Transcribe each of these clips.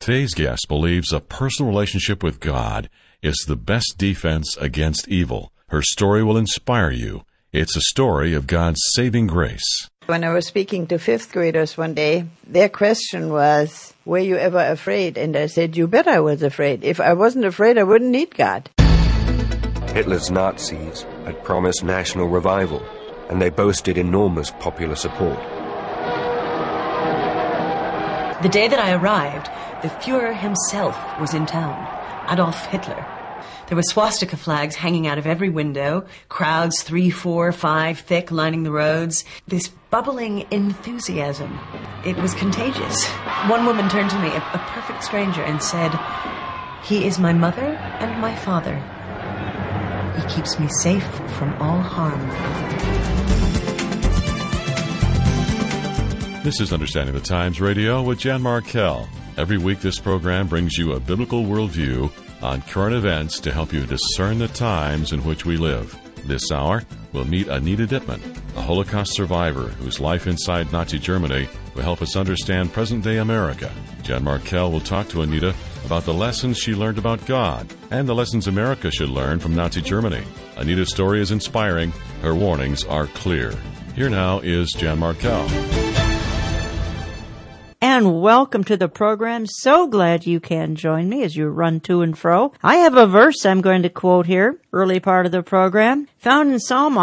Today's guest believes a personal relationship with God is the best defense against evil. Her story will inspire you. It's a story of God's saving grace. When I was speaking to fifth graders one day, their question was, were you ever afraid? And I said, you bet I was afraid. If I wasn't afraid, I wouldn't need God. Hitler's Nazis had promised national revival, and they boasted enormous popular support. The day that I arrived, the Fuhrer himself was in town, Adolf Hitler. There were swastika flags hanging out of every window, crowds 3, 4, 5 thick lining the roads. This bubbling enthusiasm. It was contagious. One woman turned to me, a perfect stranger, and said, "He is my mother and my father. He keeps me safe from all harm." This is Understanding the Times Radio with Jan Markell. Every week this program brings you a biblical worldview on current events to help you discern the times in which we live. This hour, we'll meet Anita Dittman, a Holocaust survivor whose life inside Nazi Germany will help us understand present-day America. Jan Markell will talk to Anita about the lessons she learned about God and the lessons America should learn from Nazi Germany. Anita's story is inspiring. Her warnings are clear. Here now is Jan Markell. And welcome to the program. So glad you can join me as you run to and fro. I have a verse I'm going to quote here, early part of the program, found in Psalm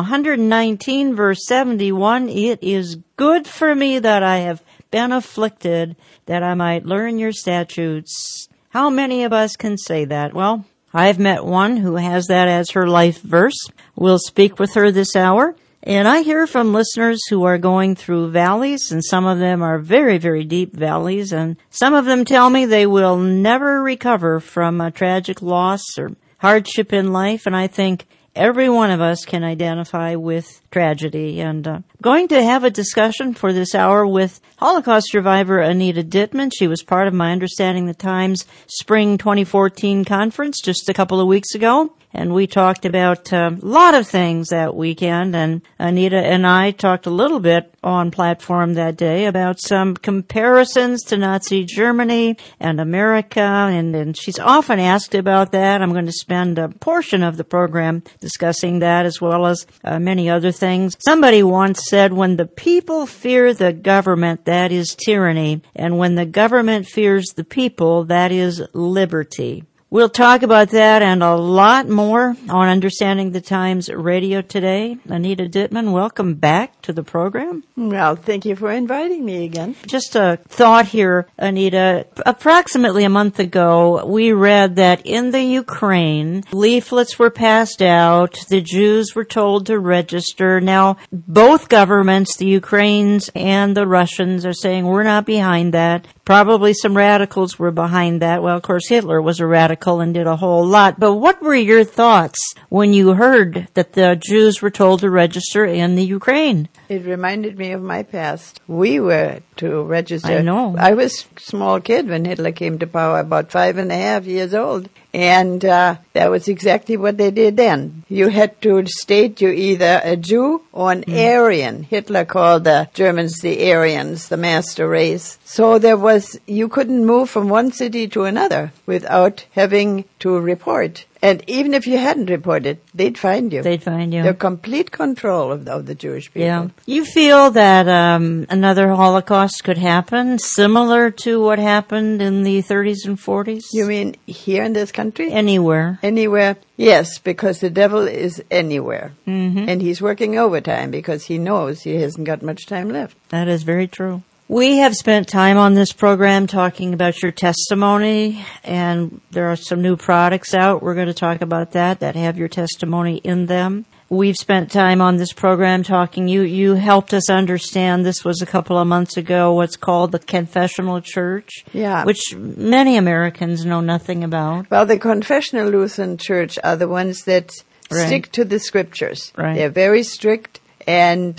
119, verse 71. It is good for me that I have been afflicted, that I might learn your statutes. How many of us can say that? Well, I've met one who has that as her life verse. We'll speak with her this hour. And I hear from listeners who are going through valleys, and some of them are very, very deep valleys, and some of them tell me they will never recover from a tragic loss or hardship in life, and I think every one of us can identify with tragedy. And going to have a discussion for this hour with Holocaust survivor Anita Dittman. She was part of my Understanding the Times Spring 2014 conference just a couple of weeks ago. And we talked about a lot of things that weekend, and Anita and I talked a little bit on platform that day about some comparisons to Nazi Germany and America, and she's often asked about that. I'm going to spend a portion of the program discussing that as well as many other things. Somebody once said, when the people fear the government, that is tyranny, and when the government fears the people, that is liberty. We'll talk about that and a lot more on Understanding the Times Radio today. Anita Dittman, welcome back to the program. Well, thank you for inviting me again. Just a thought here, Anita. Approximately a month ago, we read that in the Ukraine, leaflets were passed out. The Jews were told to register. Now, both governments, the Ukrainians and the Russians, are saying we're not behind that. Probably some radicals were behind that. Well, of course, Hitler was a radical and did a whole lot. But what were your thoughts when you heard that the Jews were told to register in the Ukraine? It reminded me of my past. We were to register. I know. I was a small kid when Hitler came to power, about 5.5 years old. And that was exactly what they did then. You had to state you're either a Jew or an Aryan. Hitler called the Germans the Aryans, the master race. So you couldn't move from one city to another without having to report. And even if you hadn't reported, they'd find you. They'd find you. They're complete control of the Jewish people. Yeah. You feel that another Holocaust could happen, similar to what happened in the 30s and 40s? You mean here in this country? Anywhere. Anywhere. Yes, because the devil is anywhere. Mm-hmm. And he's working overtime because he knows he hasn't got much time left. That is very true. We have spent time on this program talking about your testimony, and there are some new products out. We're going to talk about that have your testimony in them. We've spent time on this program talking. You helped us understand, this was a couple of months ago, what's called the Confessional Church, which many Americans know nothing about. Well, the Confessional Lutheran Church are the ones that stick to the scriptures. Right. They're very strict, and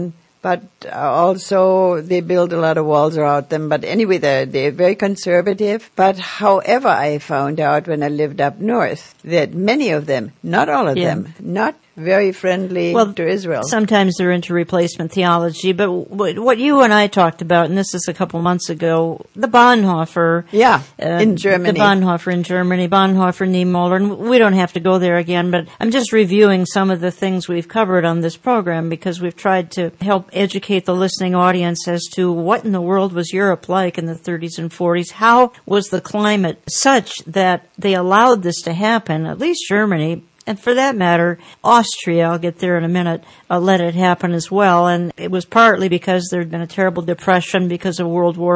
but also they build a lot of walls around them. But anyway, they're very conservative. But however, I found out when I lived up north that many of them, not all of them, not very friendly to Israel. Sometimes they're into replacement theology, but what you and I talked about, and this is a couple months ago, the Bonhoeffer. In Germany. The Bonhoeffer in Germany, Bonhoeffer, Niemöller, and we don't have to go there again, but I'm just reviewing some of the things we've covered on this program because we've tried to help educate the listening audience as to what in the world was Europe like in the 30s and 40s. How was the climate such that they allowed this to happen, at least Germany, and for that matter, Austria, I'll get there in a minute, let it happen as well. And it was partly because there had been a terrible depression because of World War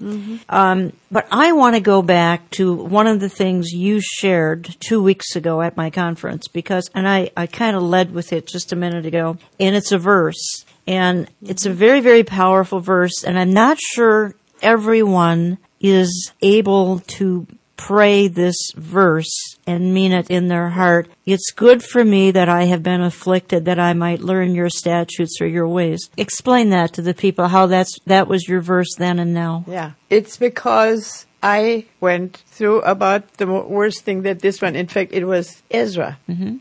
I. But I want to go back to one of the things you shared 2 weeks ago at my conference and I kind of led with it just a minute ago, and it's a verse. And it's a very, very powerful verse, and I'm not sure everyone is able to pray this verse and mean it in their heart. It's good for me that I have been afflicted, that I might learn your statutes or your ways. Explain that to the people, how that was your verse then and now. Yeah. It's because I went through about the worst thing that this one. In fact, it was Ezra.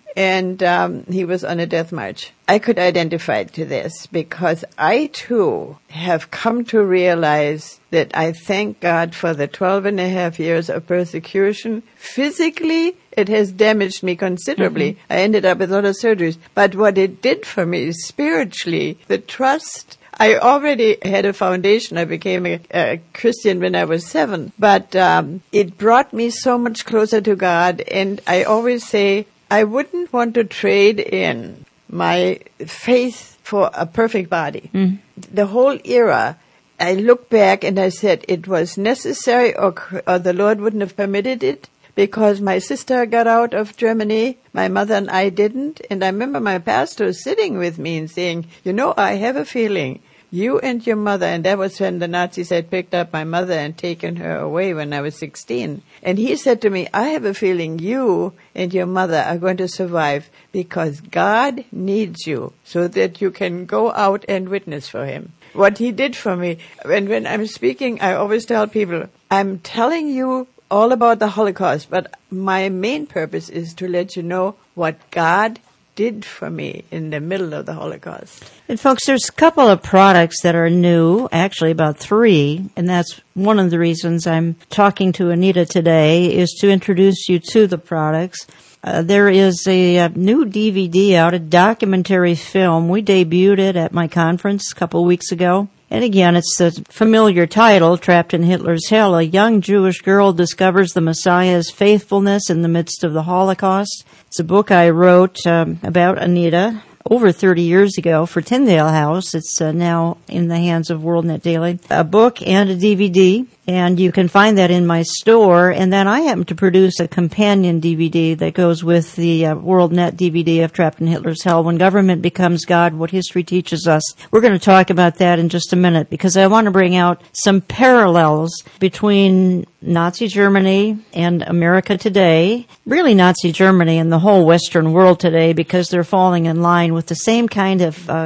And he was on a death march. I could identify to this because I, too, have come to realize that I thank God for the 12 and a half years of persecution. Physically, it has damaged me considerably. I ended up with a lot of surgeries. But what it did for me spiritually, the trust. I already had a foundation. I became a Christian when I was 7. But it brought me so much closer to God. And I always say I wouldn't want to trade in my faith for a perfect body. The whole era, I look back and I said it was necessary or the Lord wouldn't have permitted it because my sister got out of Germany. My mother and I didn't. And I remember my pastor sitting with me and saying, I have a feeling you and your mother, and that was when the Nazis had picked up my mother and taken her away when I was 16. And he said to me, I have a feeling you and your mother are going to survive because God needs you so that you can go out and witness for him. What he did for me, when I'm speaking, I always tell people, I'm telling you all about the Holocaust, but my main purpose is to let you know what God did for me in the middle of the Holocaust. And folks, there's a couple of products that are new, actually about 3, and that's one of the reasons I'm talking to Anita today, is to introduce you to the products. There is a new DVD out, a documentary film. We debuted it at my conference a couple of weeks ago. And again, it's the familiar title, Trapped in Hitler's Hell. A young Jewish girl discovers the Messiah's faithfulness in the midst of the Holocaust. It's a book I wrote about Anita over 30 years ago for Tyndale House. It's now in the hands of WorldNet Daily. A book and a DVD, and you can find that in my store. And then I happen to produce a companion DVD that goes with the WorldNet DVD of Trapped in Hitler's Hell, When Government Becomes God, What History Teaches Us. We're going to talk about that in just a minute because I want to bring out some parallels between Nazi Germany and America today, really Nazi Germany and the whole Western world today, because they're falling in line with the same kind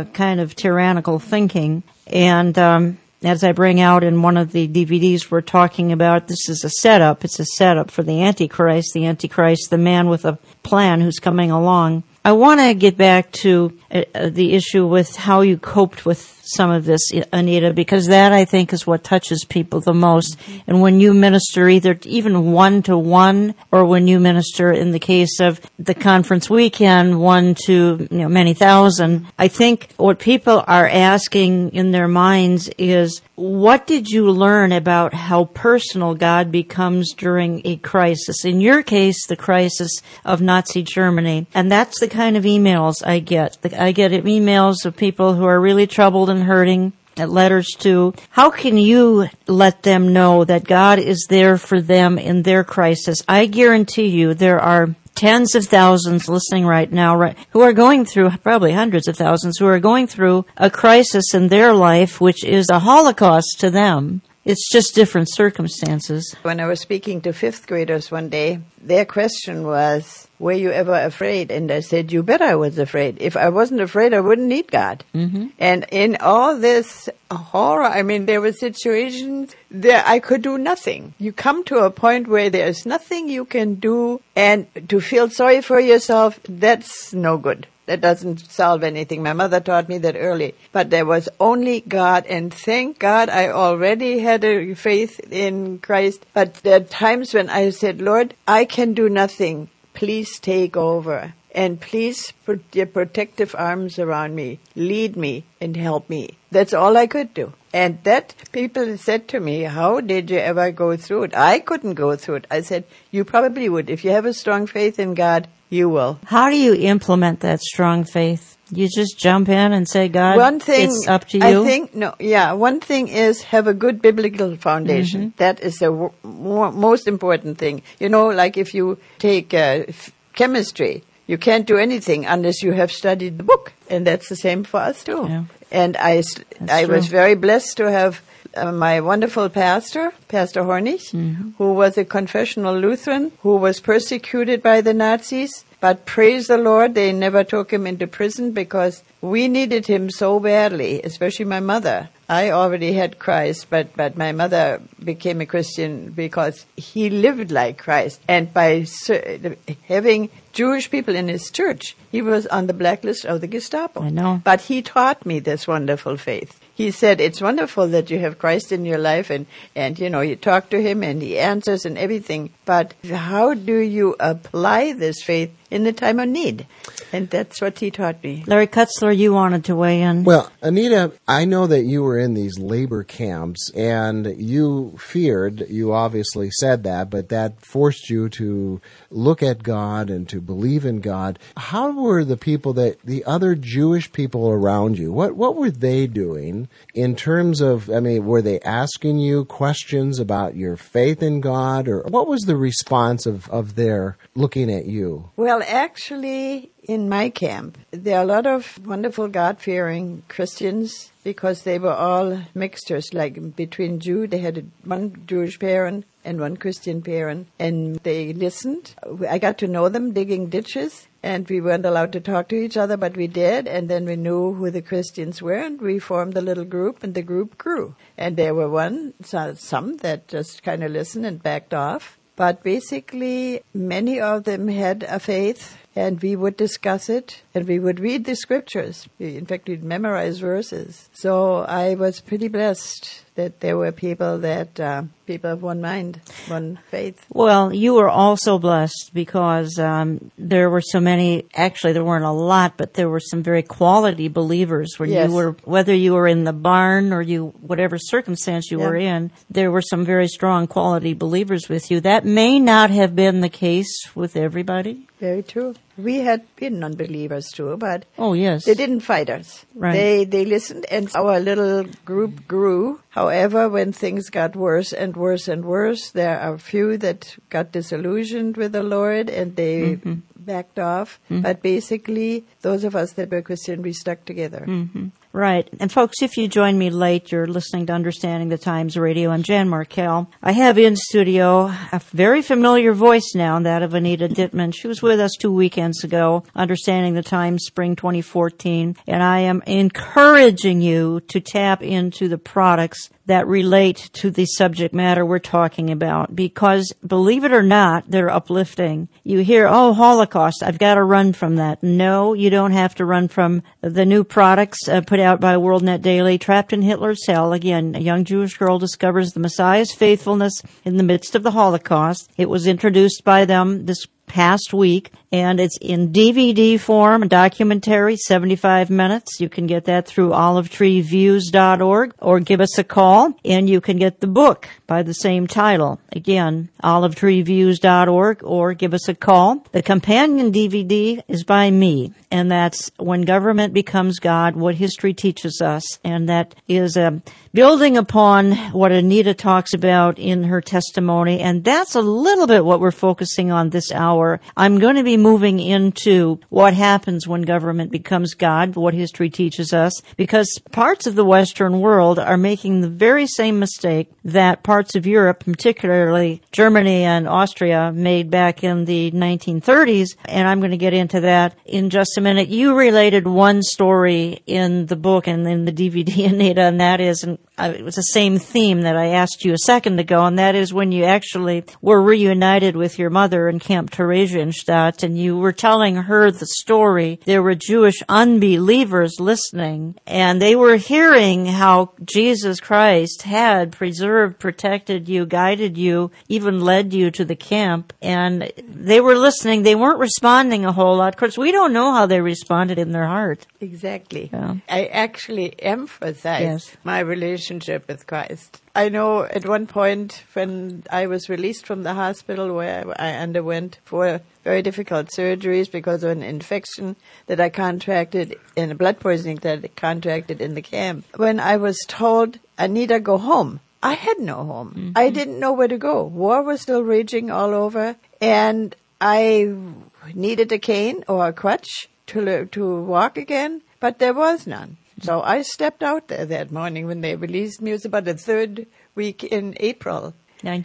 of tyrannical thinking. And as I bring out in one of the DVDs we're talking about, this is a setup. It's a setup for the Antichrist, the man with a plan who's coming along. I want to get back to the issue with how you coped with some of this, Anita, because that, I think, is what touches people the most. And when you minister either even 1-to-1 or when you minister, in the case of the conference weekend, 1 to many thousand, I think what people are asking in their minds is, what did you learn about how personal God becomes during a crisis? In your case, the crisis of Nazi Germany. And that's the kind of emails I get. I get emails of people who are really troubled and hurting, letters to. How can you let them know that God is there for them in their crisis? I guarantee you there are tens of thousands listening right now who are going through, probably hundreds of thousands, who are going through a crisis in their life, which is a Holocaust to them. It's just different circumstances. When I was speaking to 5th graders one day, their question was, were you ever afraid? And I said, you bet I was afraid. If I wasn't afraid, I wouldn't need God. Mm-hmm. And in all this horror, there were situations that I could do nothing. You come to a point where there's nothing you can do, and to feel sorry for yourself, that's no good. That doesn't solve anything. My mother taught me that early. But there was only God, and thank God I already had a faith in Christ. But there are times when I said, Lord, I can do nothing. Please take over. And please put your protective arms around me. Lead me and help me. That's all I could do. And that people said to me, how did you ever go through it? I couldn't go through it. I said, you probably would. If you have a strong faith in God, you will. How do you implement that strong faith? You just jump in and say, God, it's up to you? One thing is have a good biblical foundation. Mm-hmm. That is the most important thing. You know, like if you take chemistry, you can't do anything unless you have studied the book. And that's the same for us too. Yeah. And I was very blessed to have my wonderful pastor, Pastor Hornig, mm-hmm. who was a confessional Lutheran, who was persecuted by the Nazis. But praise the Lord, they never took him into prison because we needed him so badly, especially my mother. I already had Christ, but my mother became a Christian because he lived like Christ. And by having Jewish people in his church, he was on the blacklist of the Gestapo. I know. But he taught me this wonderful faith. He said, it's wonderful that you have Christ in your life and you know, you talk to him and he answers and everything. But how do you apply this faith in the time of need? And that's what he taught me. Larry Kutzler, you wanted to weigh in. Well, Anita, I know that you were in these labor camps and you feared, you obviously said that, but that forced you to look at God and to believe in God. How were the other Jewish people around you? What were they doing in terms of, were they asking you questions about your faith in God, or what was the response of their looking at you? Well, actually, in my camp, there are a lot of wonderful God-fearing Christians because they were all mixtures, like between Jew, they had one Jewish parent and one Christian parent, and they listened. I got to know them digging ditches, and we weren't allowed to talk to each other, but we did, and then we knew who the Christians were, and we formed a little group, and the group grew. And there were some that just kind of listened and backed off. But basically, many of them had a faith, and we would discuss it, and we would read the scriptures. In fact, we'd memorize verses. So I was pretty blessed that there were people of one mind, one faith. Well, you were also blessed because there were so many, actually there weren't a lot, but there were some very quality believers when yes. you were, whether you were in the barn or whatever circumstance you were in, there were some very strong quality believers with you. That may not have been the case with everybody. Very true. We had been unbelievers too, but oh yes, they didn't fight us. Right. They listened, and our little group grew. However, when things got worse and worse and worse, there are a few that got disillusioned with the Lord, and they backed off. Mm-hmm. But basically, those of us that were Christian, we stuck together. Mm-hmm. Right. And folks, if you join me late, you're listening to Understanding the Times Radio. I'm Jan Markell. I have in studio a very familiar voice now, that of Anita Dittman. She was with us 2 weekends ago, Understanding the Times, spring 2014. And I am encouraging you to tap into the products that relate to the subject matter we're talking about, because believe it or not, they're uplifting. You hear, oh, Holocaust, I've got to run from that. No, you don't have to run from the new products put out by WorldNet Daily. Trapped in Hitler's Hell. Again, a young Jewish girl discovers the Messiah's faithfulness in the midst of the Holocaust. It was introduced by them this past week, and it's in DVD form, a documentary, 75 minutes. You can get that through olivetreeviews.org, or give us a call, and you can get the book by the same title. Again, olivetreeviews.org, or give us a call. The companion DVD is by me, and that's When Government Becomes God, What History Teaches Us, and that is building upon what Anita talks about in her testimony, and that's a little bit what we're focusing on this hour. I'm going to be moving into what happens when government becomes God, what history teaches us, because parts of the Western world are making the very same mistake that parts of Europe, particularly Germany and Austria, made back in the 1930s, and I'm going to get into that in just a minute. You related one story in the book and in the DVD, Anita, and that is, and it was the same theme that I asked you a second ago, and that is when you actually were reunited with your mother in Camp Theresienstadt, and you were telling her the story. There were Jewish unbelievers listening, and they were hearing how Jesus Christ had preserved, protected you, guided you, even led you to the camp, and they were listening. They weren't responding a whole lot. Of course, we don't know how they responded in their heart. Exactly. Yeah. I actually emphasized Yes. my relationship with Christ. I know at one point when I was released from the hospital where I underwent 4 very difficult surgeries because of an infection that I contracted in a blood poisoning that I contracted in the camp. When I was told, Anita, go home, I had no home. Mm-hmm. I didn't know where to go. War was still raging all over, and I needed a cane or a crutch to walk again, but there was none. So I stepped out there that morning when they released me. It was about the 3rd week in April.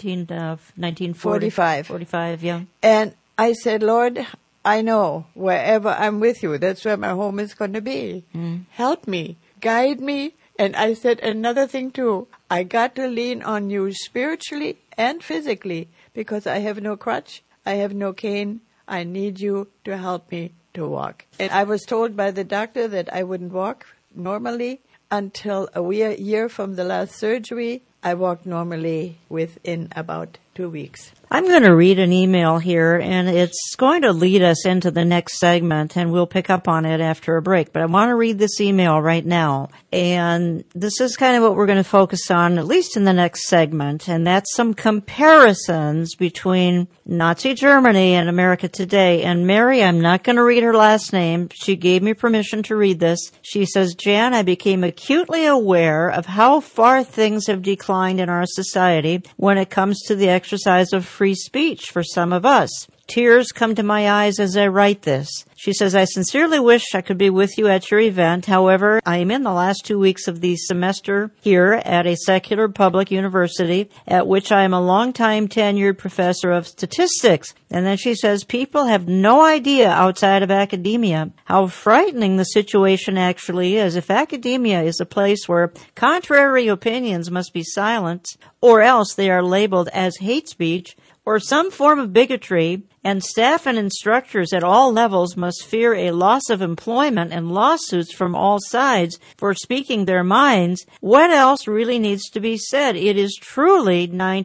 1945. 45, yeah. And I said, Lord, I know wherever I'm with you, that's where my home is going to be. Help me, guide me. And I said another thing too. I got to lean on you spiritually and physically because I have no crutch. I have no cane. I need you to help me to walk. And I was told by the doctor that I wouldn't walk normally until a year from the last surgery. I walked normally within about 2 weeks. I'm going to read an email here, and it's going to lead us into the next segment, and we'll pick up on it after a break. But I want to read this email right now, and this is kind of what we're going to focus on, at least in the next segment, and that's some comparisons between Nazi Germany and America today. And Mary, I'm not going to read her last name. She gave me permission to read this. She says, Jan, I became acutely aware of how far things have declined in our society when it comes to the exercise of free speech for some of us. Tears come to my eyes as I write this. She says, I sincerely wish I could be with you at your event. However, I am in the last 2 weeks of the semester here at a secular public university at which I am a long-time tenured professor of statistics. And then she says, people have no idea outside of academia how frightening the situation actually is. If academia is a place where contrary opinions must be silenced, or else they are labeled as hate speech, or some form of bigotry, and staff and instructors at all levels must fear a loss of employment and lawsuits from all sides for speaking their minds, what else really needs to be said? It is truly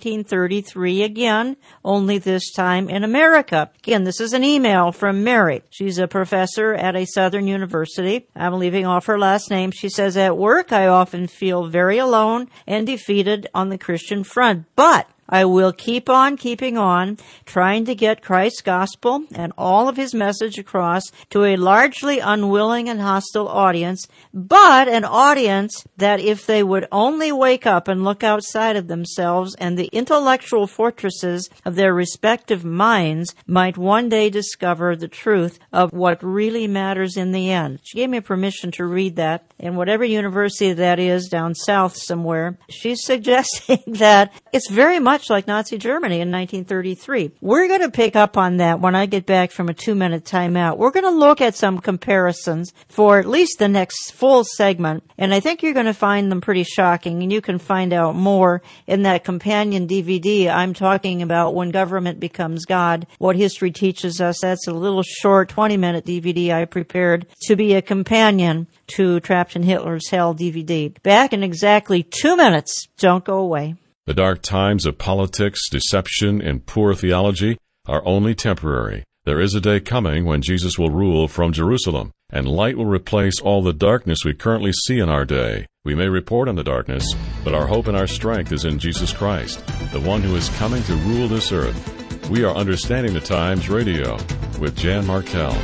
1933 again, only this time in America. Again, this is an email from Mary. She's a professor at a southern university. I'm leaving off her last name. She says, at work, I often feel very alone and defeated on the Christian front, but I will keep on keeping on, trying to get Christ's gospel and all of his message across to a largely unwilling and hostile audience, but an audience that if they would only wake up and look outside of themselves and the intellectual fortresses of their respective minds, might one day discover the truth of what really matters in the end. She gave me permission to read that in whatever university that is down south somewhere. She's suggesting that it's very much like Nazi Germany in 1933. We're going to pick up on that when I get back from a 2-minute timeout. We're going to look at some comparisons for at least the next full segment, and I think you're going to find them pretty shocking, and you can find out more in that companion DVD I'm talking about, When Government Becomes God, What History Teaches Us. That's a little short 20-minute DVD I prepared to be a companion to Trapped in Hitler's Hell DVD. Back in exactly 2 minutes. Don't go away. The dark times of politics, deception, and poor theology are only temporary. There is a day coming when Jesus will rule from Jerusalem, and light will replace all the darkness we currently see in our day. We may report on the darkness, but our hope and our strength is in Jesus Christ, the one who is coming to rule this earth. We are Understanding the Times Radio with Jan Markell.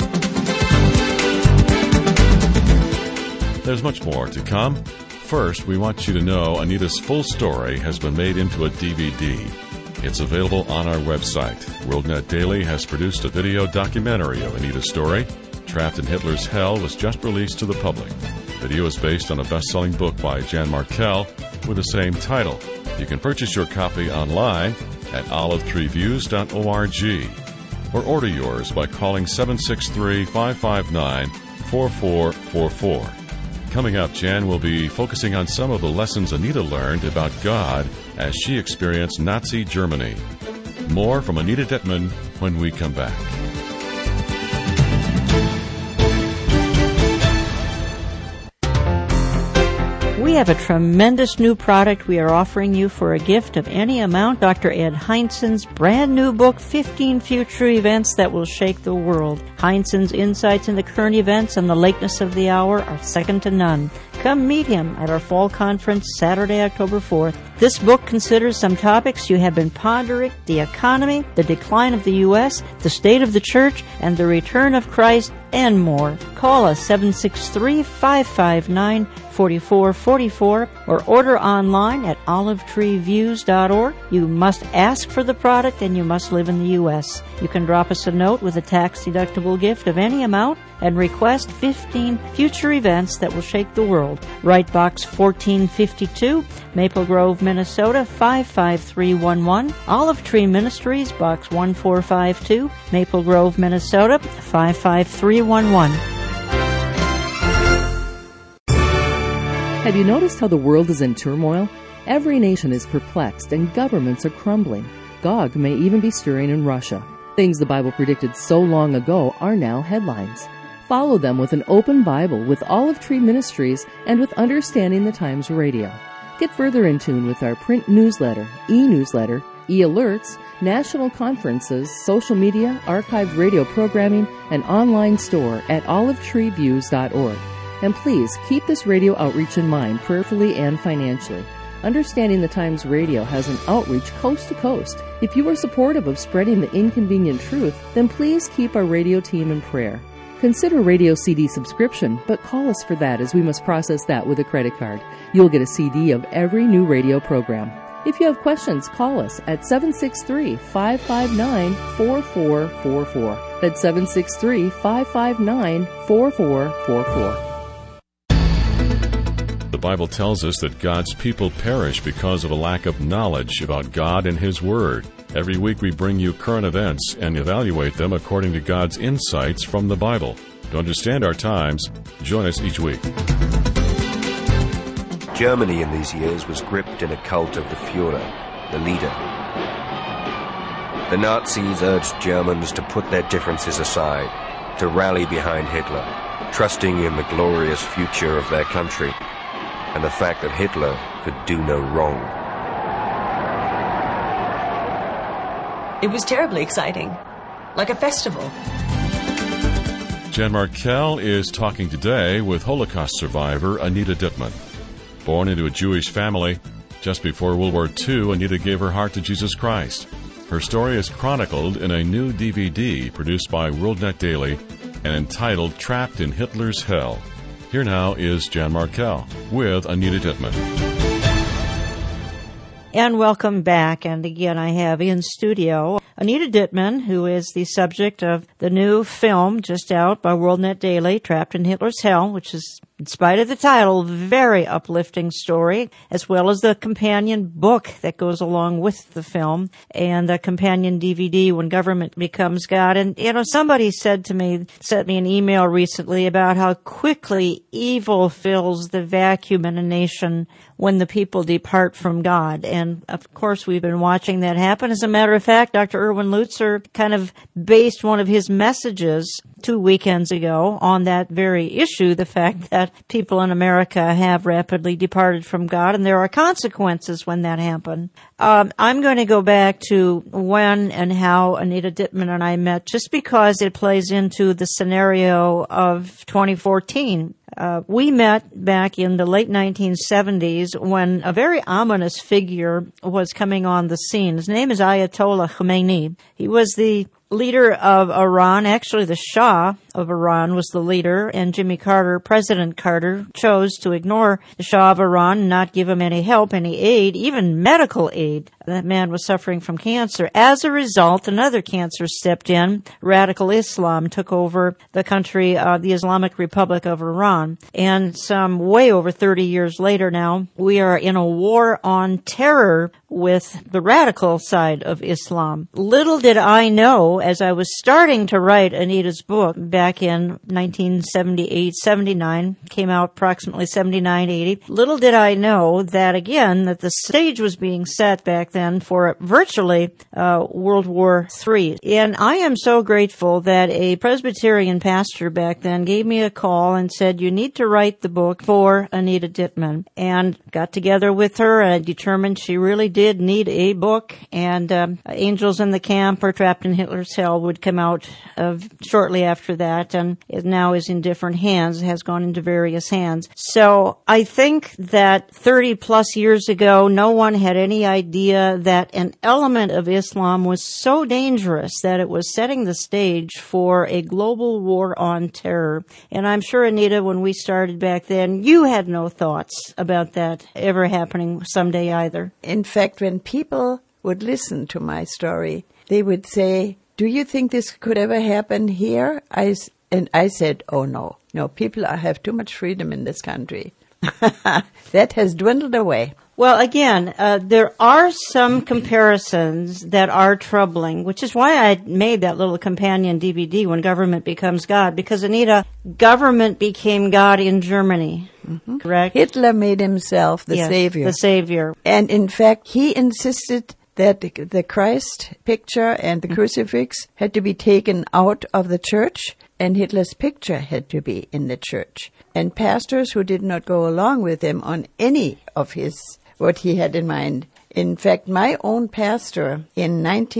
There's much more to come. First, we want you to know Anita's full story has been made into a DVD. It's available on our website. WorldNet Daily has produced a video documentary of Anita's story. Trapped in Hitler's Hell was just released to the public. The video is based on a best-selling book by Jan Markell with the same title. You can purchase your copy online at olivetreeviews.org or order yours by calling 763-559-4444. Coming up, Jan will be focusing on some of the lessons Anita learned about God as she experienced Nazi Germany. More from Anita Dittman when we come back. We have a tremendous new product we are offering you for a gift of any amount. Dr. Ed Heinzen's brand new book, 15 Future Events That Will Shake the World. Heinzen's insights into current events and the lateness of the hour are second to none. Come meet him at our fall conference Saturday, October 4th. This book considers some topics you have been pondering: the economy, the decline of the U.S., the state of the church, and the return of Christ, and more. Call us 763-559-4444 or order online at olivetreeviews.org. You must ask for the product and you must live in the U.S. You can drop us a note with a tax-deductible gift of any amount and request 15 future events that will shake the world. Write Box 1452, Maple Grove, Minnesota 55311. Olive Tree Ministries, Box 1452, Maple Grove, Minnesota 55311. Have you noticed how the world is in turmoil? Every nation is perplexed and governments are crumbling. Gog may even be stirring in Russia. Things the Bible predicted so long ago are now headlines. Follow them with an open Bible with Olive Tree Ministries and with Understanding the Times Radio. Get further in tune with our print newsletter, e-newsletter, e-alerts, national conferences, social media, archived radio programming, and online store at olivetreeviews.org. And please keep this radio outreach in mind prayerfully and financially. Understanding the Times Radio has an outreach coast to coast. If you are supportive of spreading the inconvenient truth, then please keep our radio team in prayer. Consider radio CD subscription, but call us for that as we must process that with a credit card. You'll get a CD of every new radio program. If you have questions, call us at 763-559-4444. That's 763-559-4444. The Bible tells us that God's people perish because of a lack of knowledge about God and His Word. Every week we bring you current events and evaluate them according to God's insights from the Bible. To understand our times, join us each week. Germany in these years was gripped in a cult of the Führer, the leader. The Nazis urged Germans to put their differences aside, to rally behind Hitler, trusting in the glorious future of their country and the fact that Hitler could do no wrong. It was terribly exciting, like a festival. Jan Markell is talking today with Holocaust survivor Anita Dittman. Born into a Jewish family, just before World War II, Anita gave her heart to Jesus Christ. Her story is chronicled in a new DVD produced by WorldNet Daily and entitled Trapped in Hitler's Hell. Here now is Jan Markell with Anita Dittman. And welcome back. And again, I have in studio Anita Dittman, who is the subject of the new film just out by WorldNet Daily, Trapped in Hitler's Hell, which is, in spite of the title, a very uplifting story, as well as the companion book that goes along with the film and the companion DVD, When Government Becomes God. And, somebody sent me an email recently about how quickly evil fills the vacuum in a nation when the people depart from God. And, of course, we've been watching that happen. As a matter of fact, Dr. Erwin Lutzer kind of based one of his messages 2 weekends ago on that very issue, the fact that people in America have rapidly departed from God, and there are consequences when that happens. I'm going to go back to when and how Anita Dittman and I met, just because it plays into the scenario of 2014. We met back in the late 1970s when a very ominous figure was coming on the scene. His name is Ayatollah Khomeini. He was the leader of Iran. Actually, the Shah of Iran was the leader, and Jimmy Carter, President Carter, chose to ignore the Shah of Iran and not give him any help, any aid, even medical aid. That man was suffering from cancer. As a result, another cancer stepped in. Radical Islam took over the country, the Islamic Republic of Iran. And some way over 30 years later now, we are in a war on terror with the radical side of Islam. Little did I know, as I was starting to write Anita's book back back in 1978-79, came out approximately 79-80. Little did I know that, again, that the stage was being set back then for virtually World War III. And I am so grateful that a Presbyterian pastor back then gave me a call and said, you need to write the book for Anita Dittman. And got together with her and determined she really did need a book. And Angels in the Camp or Trapped in Hitler's Hell would come out shortly after that, and it now is in different hands, has gone into various hands. So I think that 30 plus years ago, no one had any idea that an element of Islam was so dangerous that it was setting the stage for a global war on terror. And I'm sure, Anita, when we started back then, you had no thoughts about that ever happening someday either. In fact, when people would listen to my story, they would say, do you think this could ever happen here? I said, oh, no. No, people have too much freedom in this country. That has dwindled away. Well, again, there are some comparisons that are troubling, which is why I made that little companion DVD, When Government Becomes God, because, Anita, government became God in Germany, correct? Hitler made himself the savior. The savior. And, in fact, he insisted that the Christ picture and the crucifix had to be taken out of the church, and Hitler's picture had to be in the church. And pastors who did not go along with him on any of what he had in mind. In fact, my own pastor in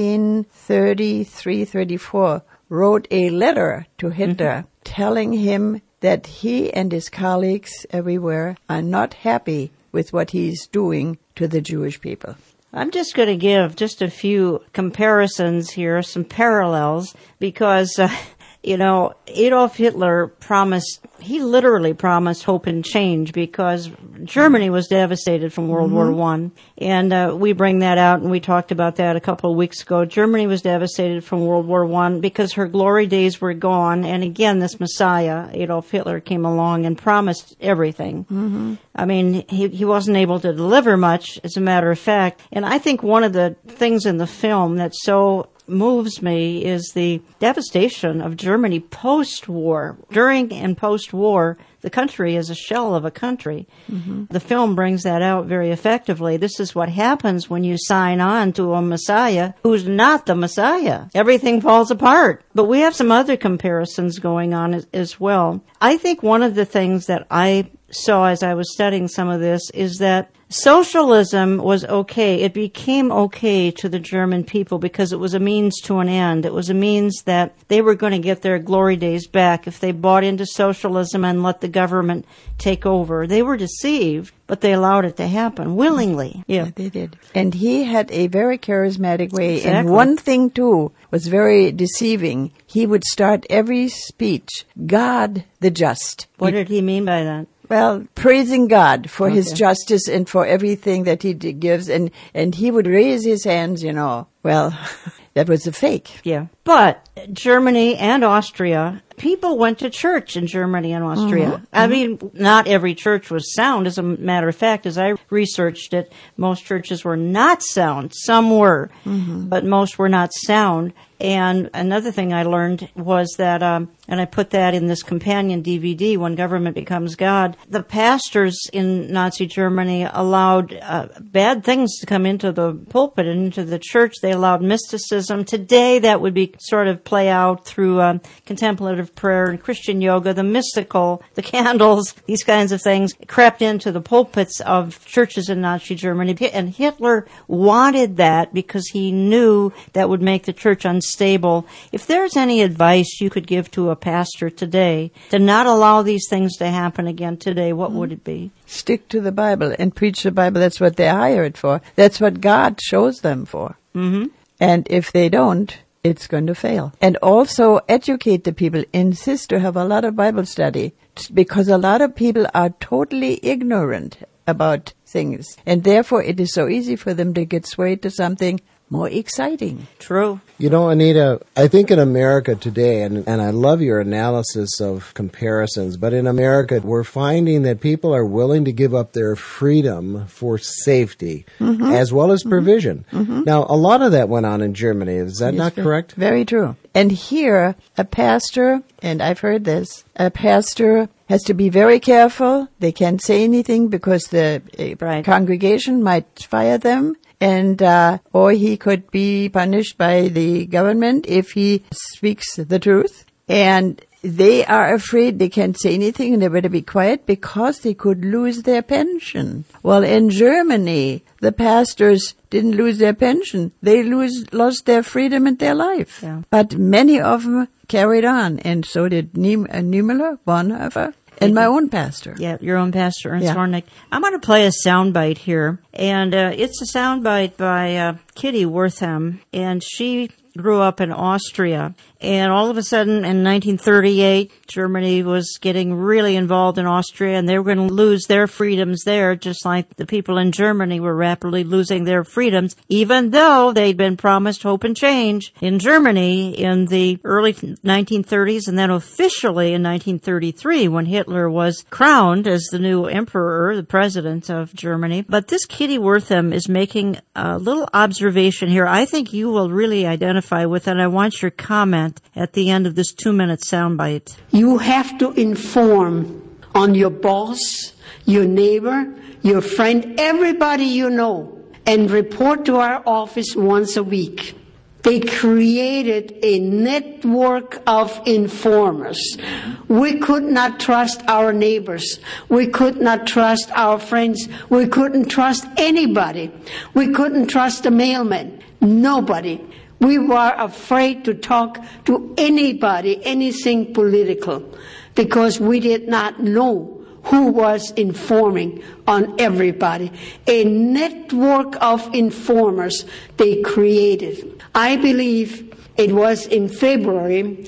1933-34 wrote a letter to Hitler telling him that he and his colleagues everywhere are not happy with what he's doing to the Jewish people. I'm just going to give just a few comparisons here, some parallels, because, Adolf Hitler he literally promised hope and change, because Germany was devastated from World War I. And we bring that out, and we talked about that a couple of weeks ago. Germany was devastated from World War I because her glory days were gone. And again, this Messiah, Adolf Hitler, came along and promised everything. I mean, he wasn't able to deliver much, as a matter of fact. And I think one of the things in the film that so moves me is the devastation of Germany post-war. During and post-war, the country is a shell of a country. The film brings that out very effectively. This is what happens when you sign on to a Messiah who's not the Messiah. Everything falls apart. But we have some other comparisons going on as well. I think one of the things that I saw as I was studying some of this is that socialism was okay. It became okay to the German people because it was a means to an end. It was a means that they were going to get their glory days back if they bought into socialism and let the government take over. They were deceived, but they allowed it to happen willingly. Yeah, they did. And he had a very charismatic way. Exactly. And one thing, too, was very deceiving. He would start every speech, God the just. What did he mean by that? Well, praising God for his justice and for everything that he gives. And he would raise his hands, Well, that was a fake. Yeah. But Germany and Austria, people went to church in Germany and Austria. I mean, not every church was sound. As a matter of fact, as I researched it, most churches were not sound. Some were, but most were not sound. And another thing I learned was that, and I put that in this companion DVD, When Government Becomes God, the pastors in Nazi Germany allowed bad things to come into the pulpit and into the church. They allowed mysticism. Today, that would be sort of play out through contemplative prayer and Christian yoga, the mystical, the candles, these kinds of things crept into the pulpits of churches in Nazi Germany. And Hitler wanted that because he knew that would make the church unstable. If there's any advice you could give to a pastor today to not allow these things to happen again today, what would it be? Stick to the Bible and preach the Bible. That's what they're hired for. That's what God shows them for. And if they don't, it's going to fail. And also educate the people. Insist to have a lot of Bible study, because a lot of people are totally ignorant about things. And therefore it is so easy for them to get swayed to something more exciting. True. You know, Anita, I think in America today, and I love your analysis of comparisons, but in America, we're finding that people are willing to give up their freedom for safety as well as provision. Now, a lot of that went on in Germany. Is that not correct? Very true. And here, a pastor, and I've heard this, a pastor has to be very careful. They can't say anything because the congregation might fire them. And, or he could be punished by the government if he speaks the truth. And they are afraid they can't say anything and they better be quiet because they could lose their pension. Well, in Germany, the pastors didn't lose their pension. They lost their freedom and their life. Yeah. But many of them carried on, and so did Niemöller, Bonhoeffer, and my own pastor. Yeah, your own pastor, Ernst Yeah. Hornick. I'm going to play a soundbite here, and it's a soundbite by Kitty Wortham, and she grew up in Austria. And all of a sudden, in 1938, Germany was getting really involved in Austria, and they were going to lose their freedoms there, just like the people in Germany were rapidly losing their freedoms, even though they'd been promised hope and change in Germany in the early 1930s, and then officially in 1933, when Hitler was crowned as the new emperor, the president of Germany. But this Kitty Wortham is making a little observation here. I think you will really identify with it. I want your comment at the end of this 2-minute soundbite. You have to inform on your boss, your neighbor, your friend, everybody you know, and report to our office once a week. They created a network of informers. We could not trust our neighbors. We could not trust our friends. We couldn't trust anybody. We couldn't trust the mailman. Nobody. We were afraid to talk to anybody, anything political, because we did not know who was informing on everybody. A network of informers they created. I believe it was in February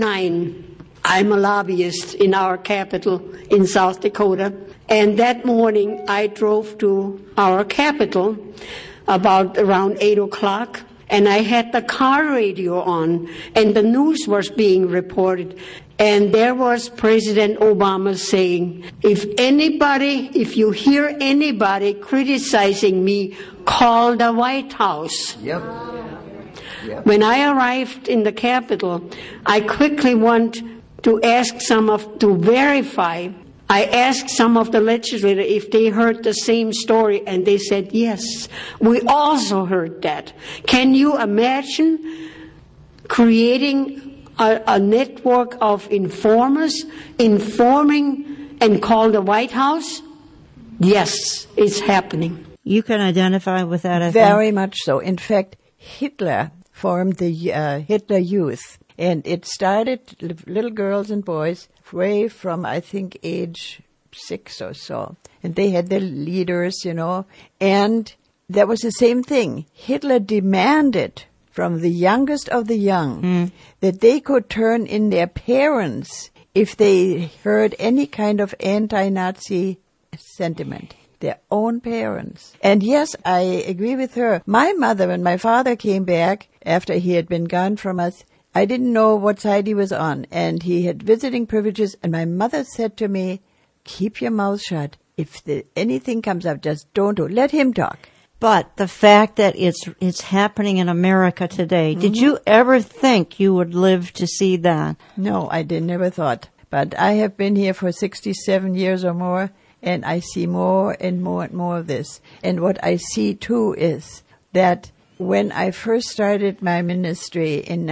2009. I'm a lobbyist in our capital in South Dakota, and that morning I drove to our capital about around 8 o'clock. And I had the car radio on, and the news was being reported. And there was President Obama saying, if you hear anybody criticizing me, call the White House. Yep. When I arrived in the Capitol, I quickly went to ask to verify. I asked some of the legislators if they heard the same story, and they said, yes, we also heard that. Can you imagine creating a network of informers, informing and call the White House? Yes, it's happening. You can identify with that, I think. Very much so. In fact, Hitler formed the Hitler Youth, and it started little girls and boys way from, I think, age 6 or so. And they had their leaders, and that was the same thing. Hitler demanded from the youngest of the young that they could turn in their parents if they heard any kind of anti-Nazi sentiment. Their own parents. And yes, I agree with her. My mother and my father came back after he had been gone from us. I didn't know what side he was on, and he had visiting privileges, and my mother said to me, keep your mouth shut. If anything comes up, just don't do it. Let him talk. But the fact that it's happening in America today, did you ever think you would live to see that? No, I never thought. But I have been here for 67 years or more, and I see more and more and more of this. And what I see, too, is that when I first started my ministry in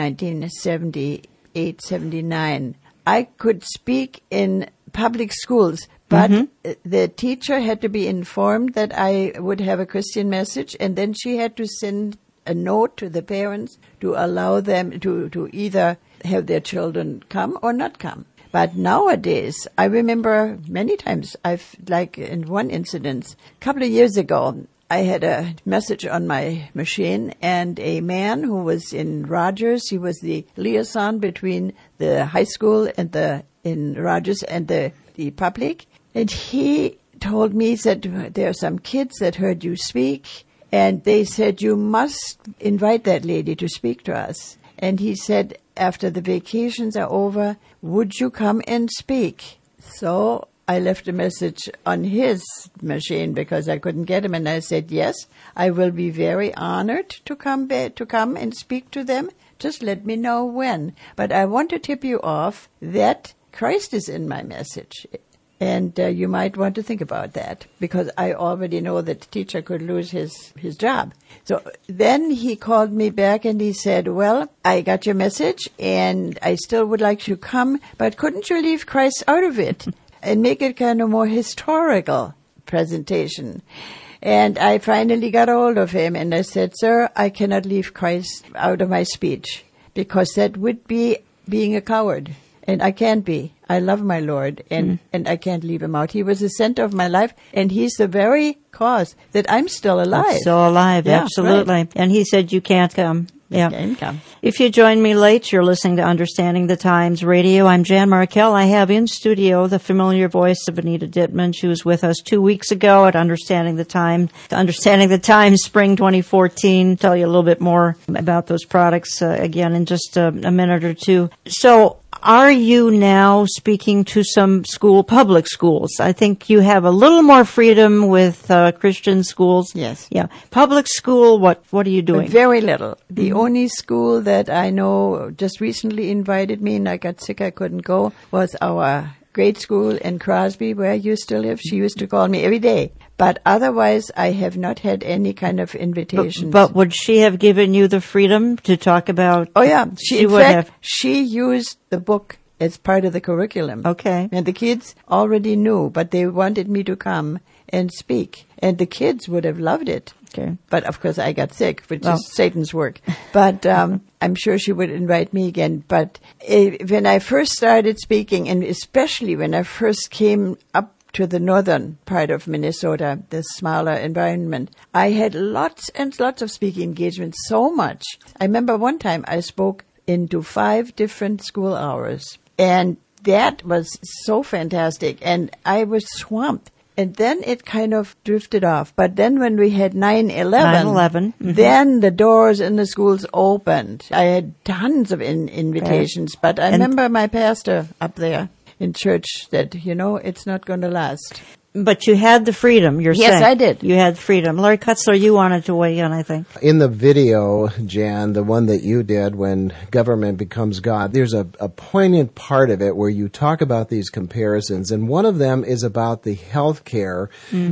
1978, 79, I could speak in public schools, but the teacher had to be informed that I would have a Christian message, and then she had to send a note to the parents to allow them to either have their children come or not come. But nowadays, I remember many times, like in one incident, a couple of years ago, I had a message on my machine, and a man who was in Rogers, he was the liaison between the high school and in Rogers and the public, and he told me, he said, there are some kids that heard you speak, And they said, you must invite that lady to speak to us. And he said, after the vacations are over, would you come and speak? So I left a message on his machine because I couldn't get him. And I said, yes, I will be very honored to come and speak to them. Just let me know when. But I want to tip you off that Christ is in my message. And you might want to think about that, because I already know that the teacher could lose his job. So then he called me back and he said, well, I got your message and I still would like you to come, but couldn't you leave Christ out of it and make it kind of more historical presentation? And I finally got a hold of him and I said, sir, I cannot leave Christ out of my speech, because that would be being a coward. And I can't be. I love my Lord, and I can't leave him out. He was the center of my life, and he's the very cause that I'm still alive. Still alive, Yeah, absolutely. right. And he said you can't come. Yeah. Can't come. If you join me late, you're listening to Understanding the Times Radio. I'm Jan Markell. I have in studio the familiar voice of Anita Dittman. She was with us 2 weeks ago at Understanding the Times Spring 2014. Tell you a little bit more about those products again in just a minute or two. So, are you now speaking to some public schools? I think you have a little more freedom with Christian schools. Yes. Yeah. Public school, what are you doing? Very little. The only school that I know just recently invited me, and I got sick, I couldn't go, was our grade school in Crosby, where I used to live. She used to call me every day. But otherwise, I have not had any kind of invitations. But would she have given you the freedom to talk about? Oh, yeah. She would have. She used the book as part of the curriculum. Okay. And the kids already knew, but they wanted me to come and speak. And the kids would have loved it. Okay. But, of course, I got sick, which is Satan's work. But I'm sure she would invite me again. But when I first started speaking, and especially when I first came up to the northern part of Minnesota, the smaller environment, I had lots and lots of speaking engagements, so much. I remember one time I spoke into 5 different school hours, and that was so fantastic, and I was swamped. And then it kind of drifted off. But then when we had 9/11, then the doors in the schools opened. I had tons of invitations, but I remember my pastor up there in church said, it's not going to last. But you had the freedom, you're saying. Yes, I did. You had freedom. Larry Kutzler, you wanted to weigh in, I think. In the video, Jan, the one that you did, When Government Becomes God, there's a poignant part of it where you talk about these comparisons, and one of them is about the health care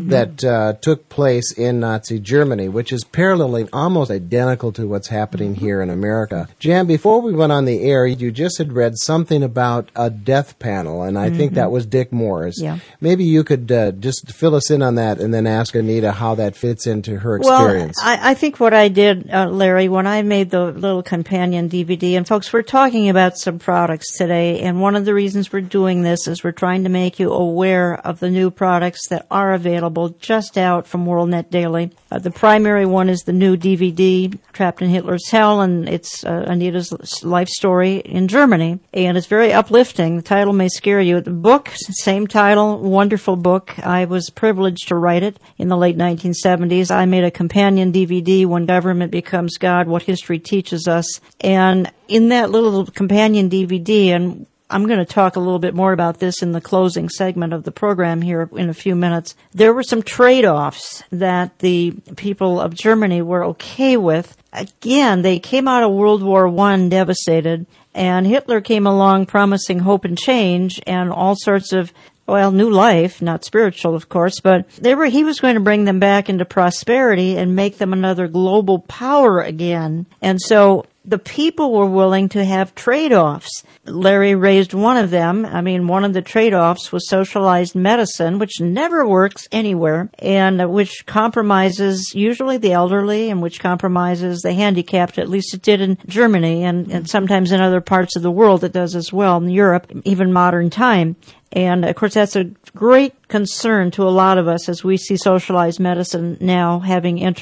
that took place in Nazi Germany, which is paralleling almost identical to what's happening here in America. Jan, before we went on the air, you just had read something about a death panel, and I think that was Dick Moore's. Yeah. Maybe you could just fill us in on that and then ask Anita how that fits into her experience. Well, I think what I did, Larry, when I made the little companion DVD, and folks, we're talking about some products today, and one of the reasons we're doing this is we're trying to make you aware of the new products that are available just out from WorldNet Daily. The primary one is the new DVD, Trapped in Hitler's Hell, and it's Anita's life story in Germany, and it's very uplifting. The title may scare you. The book, same title, wonderful book. I was privileged to write it in the late 1970s. I made a companion DVD, When Government Becomes God, What History Teaches Us. And in that little companion DVD, and I'm going to talk a little bit more about this in the closing segment of the program here in a few minutes, there were some trade-offs that the people of Germany were okay with. Again, they came out of World War I devastated, and Hitler came along promising hope and change and all sorts of new life, not spiritual, of course, but he was going to bring them back into prosperity and make them another global power again. And so the people were willing to have trade-offs. Larry raised one of them. I mean, one of the trade-offs was socialized medicine, which never works anywhere, and which compromises usually the elderly and which compromises the handicapped. At least it did in Germany, and sometimes in other parts of the world it does as well, in Europe, even modern time. And, of course, that's a great concern to a lot of us as we see socialized medicine now having entered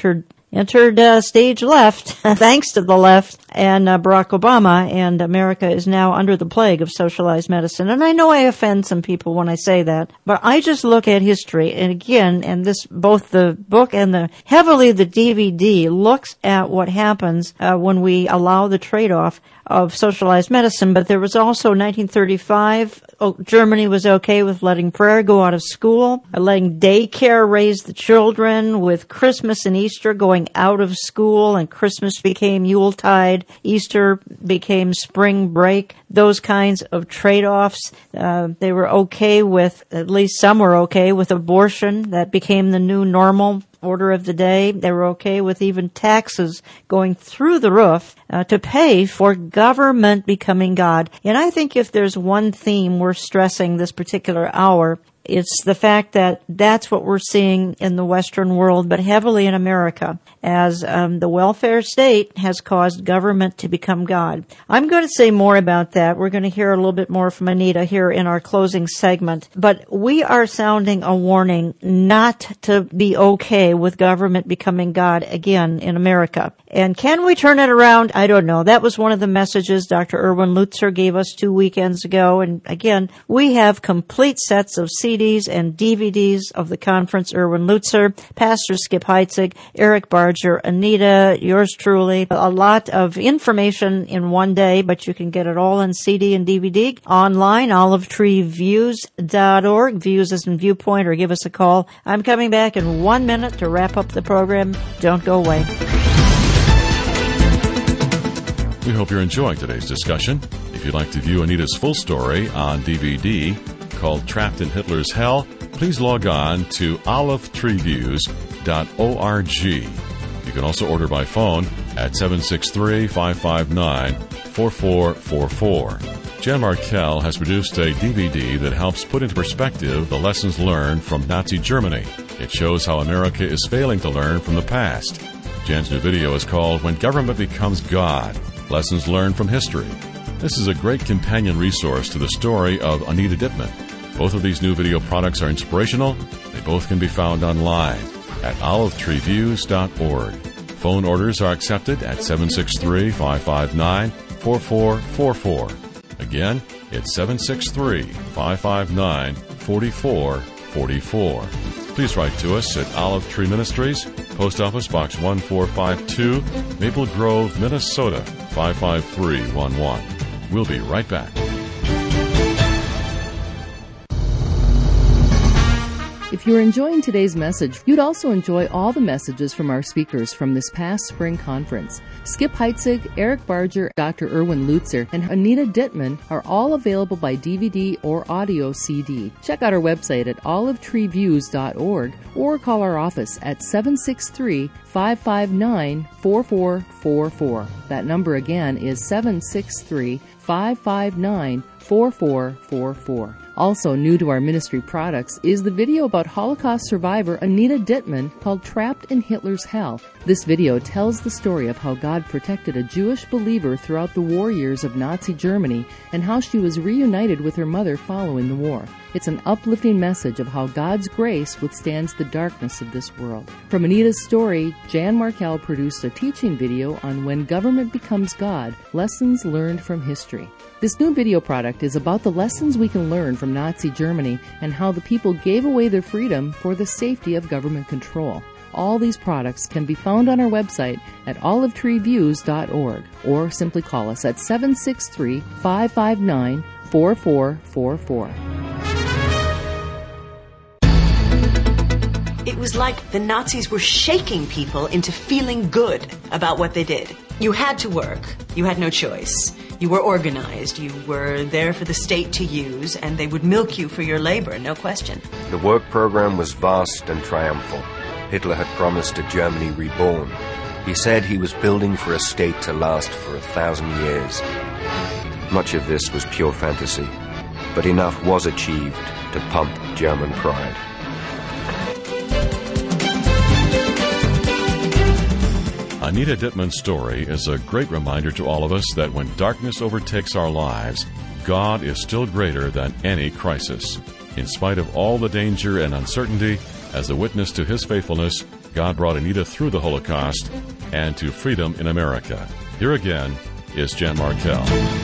entered stage left, thanks to the left and Barack Obama, and America is now under the plague of socialized medicine. And I know I offend some people when I say that, but I just look at history, and again, and this, both the book and the DVD looks at what happens when we allow the trade-off of socialized medicine. But there was also 1935, Germany was okay with letting prayer go out of school, letting daycare raise the children, with Christmas and Easter going out of school, and Christmas became Yuletide, Easter became spring break, those kinds of trade-offs. They were okay with, at least some were okay with abortion. That became the new normal order of the day. They were okay with even taxes going through the roof to pay for government becoming God. And I think if there's one theme we're stressing this particular hour, it's the fact that that's what we're seeing in the Western world, but heavily in America, as the welfare state has caused government to become God. I'm going to say more about that. We're going to hear a little bit more from Anita here in our closing segment. But we are sounding a warning not to be okay with government becoming God again in America. And can we turn it around? I don't know. That was one of the messages Dr. Erwin Lutzer gave us 2 weekends ago. And again, we have complete sets of CDs and DVDs of the conference. Erwin Lutzer, Pastor Skip Heitzig, Eric Barger, Anita, yours truly. A lot of information in one day, but you can get it all on CD and DVD online, olivetreeviews.org, views as in viewpoint, or give us a call. I'm coming back in 1 minute to wrap up the program. Don't go away. We hope you're enjoying today's discussion. If you'd like to view Anita's full story on DVD called Trapped in Hitler's Hell, please log on to olivetreeviews.org. You can also order by phone at 763-559-4444. Jan Markell has produced a DVD that helps put into perspective the lessons learned from Nazi Germany. It shows how America is failing to learn from the past. Jan's new video is called When Government Becomes God, Lessons Learned from History. This is a great companion resource to the story of Anita Dittman. Both of these new video products are inspirational. They both can be found online at olivetreeviews.org. Phone orders are accepted at 763-559-4444. Again, it's 763-559-4444. Please write to us at Olive Tree Ministries, Post Office Box 1452, Maple Grove, Minnesota 55311. We'll be right back. If you're enjoying today's message, you'd also enjoy all the messages from our speakers from this past spring conference. Skip Heitzig, Eric Barger, Dr. Erwin Lutzer, and Anita Dittman are all available by DVD or audio CD. Check out our website at olivetreeviews.org or call our office at 763-559-4444. That number again is 763-559-4444. Also new to our ministry products is the video about Holocaust survivor Anita Dittman called Trapped in Hitler's Hell. This video tells the story of how God protected a Jewish believer throughout the war years of Nazi Germany and how she was reunited with her mother following the war. It's an uplifting message of how God's grace withstands the darkness of this world. From Anita's story, Jan Markell produced a teaching video on When Government Becomes God, Lessons Learned from History. This new video product is about the lessons we can learn from Nazi Germany and how the people gave away their freedom for the safety of government control. All these products can be found on our website at olivetreeviews.org or simply call us at 763-559-4444. It was like the Nazis were shaking people into feeling good about what they did. You had to work. You had no choice. You were organized. You were there for the state to use, and they would milk you for your labor, no question. The work program was vast and triumphal. Hitler had promised a Germany reborn. He said he was building for a state to last for 1,000 years. Much of this was pure fantasy, but enough was achieved to pump German pride. Anita Dittman's story is a great reminder to all of us that when darkness overtakes our lives, God is still greater than any crisis. In spite of all the danger and uncertainty, as a witness to His faithfulness, God brought Anita through the Holocaust and to freedom in America. Here again is Jan Markell.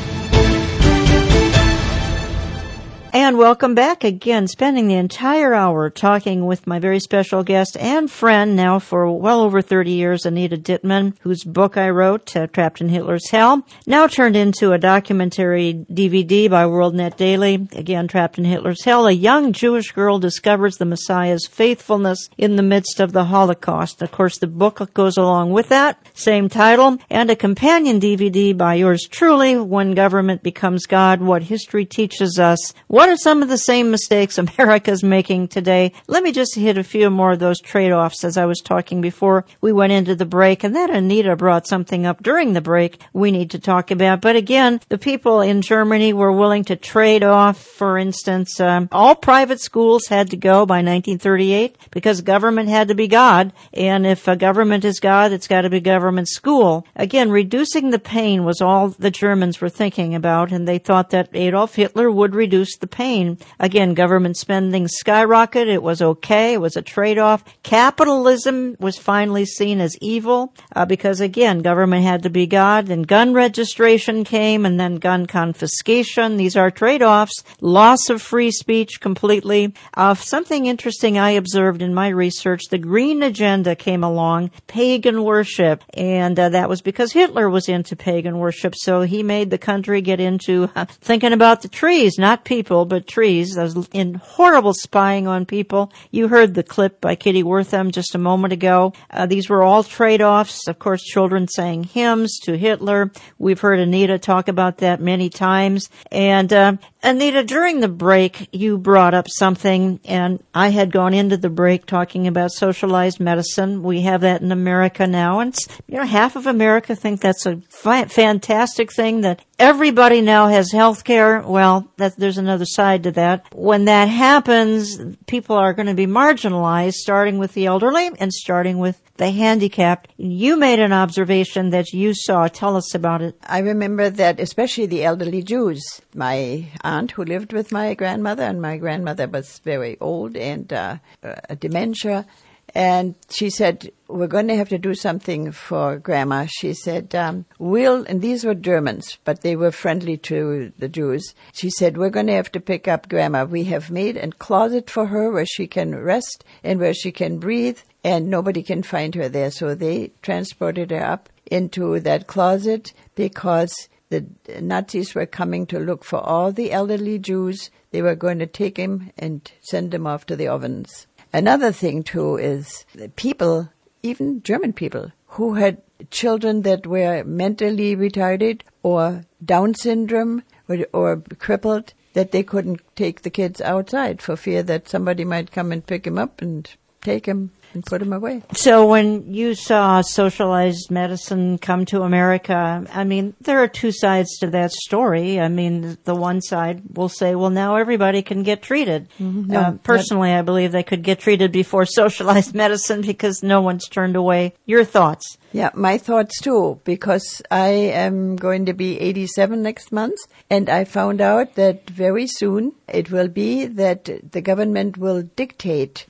And welcome back again, spending the entire hour talking with my very special guest and friend now for well over 30 years, Anita Dittman, whose book I wrote, Trapped in Hitler's Hell, now turned into a documentary DVD by WorldNet Daily. Again, Trapped in Hitler's Hell, a young Jewish girl discovers the Messiah's faithfulness in the midst of the Holocaust. Of course, the book goes along with that, same title, and a companion DVD by yours truly, When Government Becomes God, What History Teaches Us. What are some of the same mistakes America's making today? Let me just hit a few more of those trade-offs as I was talking before we went into the break. And then Anita brought something up during the break we need to talk about. But again, the people in Germany were willing to trade off, for instance, all private schools had to go by 1938 because government had to be God. And if a government is God, it's got to be government school. Again, reducing the pain was all the Germans were thinking about, and they thought that Adolf Hitler would reduce the pain. Again, government spending skyrocketed. It was okay. It was a trade-off. Capitalism was finally seen as evil because, again, government had to be God. And gun registration came, and then gun confiscation. These are trade-offs. Loss of free speech completely. Something interesting I observed in my research, the Green Agenda came along, pagan worship, and that was because Hitler was into pagan worship. So he made the country get into thinking about the trees, not people, but trees. That was in horrible spying on people. You heard the clip by Kitty Wortham just a moment ago. These were all trade-offs. Of course, children sang hymns to Hitler. We've heard Anita talk about that many times. And Anita, during the break, you brought up something, and I had gone into the break talking about socialized medicine. We have that in America now, and half of America think that's a fantastic thing, that everybody now has health care. Well, there's another side to that. When that happens, people are going to be marginalized, starting with the elderly and starting with the handicapped. You made an observation that you saw. Tell us about it. I remember that especially the elderly Jews. My aunt who lived with my grandmother, and my grandmother was very old and dementia, and she said, we're going to have to do something for Grandma. She said, and these were Germans, but they were friendly to the Jews. She said, we're going to have to pick up Grandma. We have made a closet for her where she can rest and where she can breathe, and nobody can find her there. So they transported her up into that closet because the Nazis were coming to look for all the elderly Jews. They were going to take him and send them off to the ovens. Another thing, too, is that people, even German people, who had children that were mentally retarded or Down syndrome or crippled, that they couldn't take the kids outside for fear that somebody might come and pick him up and take him and put him away. So when you saw socialized medicine come to America, I mean, there are two sides to that story. I mean, the one side will say, well, now everybody can get treated. Mm-hmm. Personally, I believe they could get treated before socialized medicine because no one's turned away. Your thoughts? Yeah, my thoughts too, because I am going to be 87 next month, and I found out that very soon it will be that the government will dictate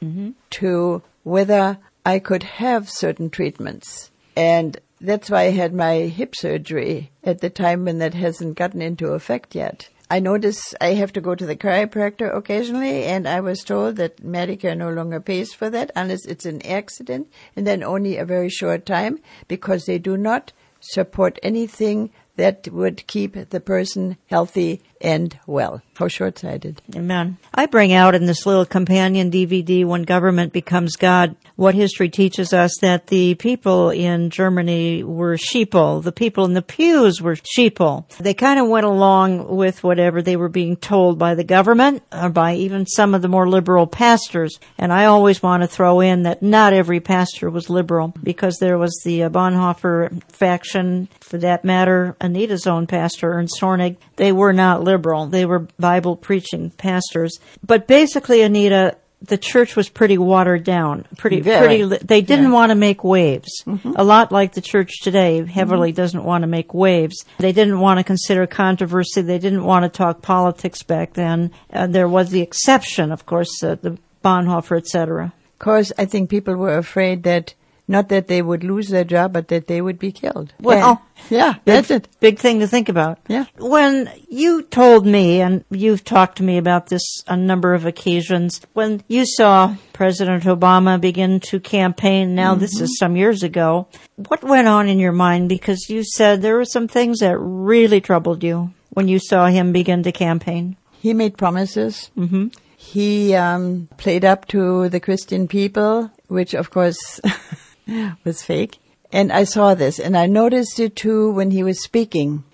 to whether I could have certain treatments. And that's why I had my hip surgery at the time when that hasn't gotten into effect yet. I notice I have to go to the chiropractor occasionally, and I was told that Medicare no longer pays for that unless it's an accident, and then only a very short time, because they do not support anything that would keep the person healthy and well. How short-sighted. Amen. I bring out in this little companion DVD, When Government Becomes God, What History Teaches Us, that the people in Germany were sheeple. The people in the pews were sheeple. They kind of went along with whatever they were being told by the government or by even some of the more liberal pastors. And I always want to throw in that not every pastor was liberal, because there was the Bonhoeffer faction, for that matter, Anita's own pastor, Ernst Hornig. They were not liberal. They were Bible-preaching pastors. But basically, Anita, the church was pretty watered down. They didn't want to make waves. Mm-hmm. A lot like the church today heavily doesn't want to make waves. They didn't want to consider controversy. They didn't want to talk politics back then. There was the exception, of course, the Bonhoeffer, etc. because I think people were afraid that, not that they would lose their job, but that they would be killed. Well, yeah, that's it. Big thing to think about. Yeah. When you told me, and you've talked to me about this a number of occasions, when you saw President Obama begin to campaign, now this is some years ago, what went on in your mind? Because you said there were some things that really troubled you when you saw him begin to campaign. He made promises. Mm-hmm. He played up to the Christian people, which of course was fake. And I saw this, and I noticed it too when he was speaking.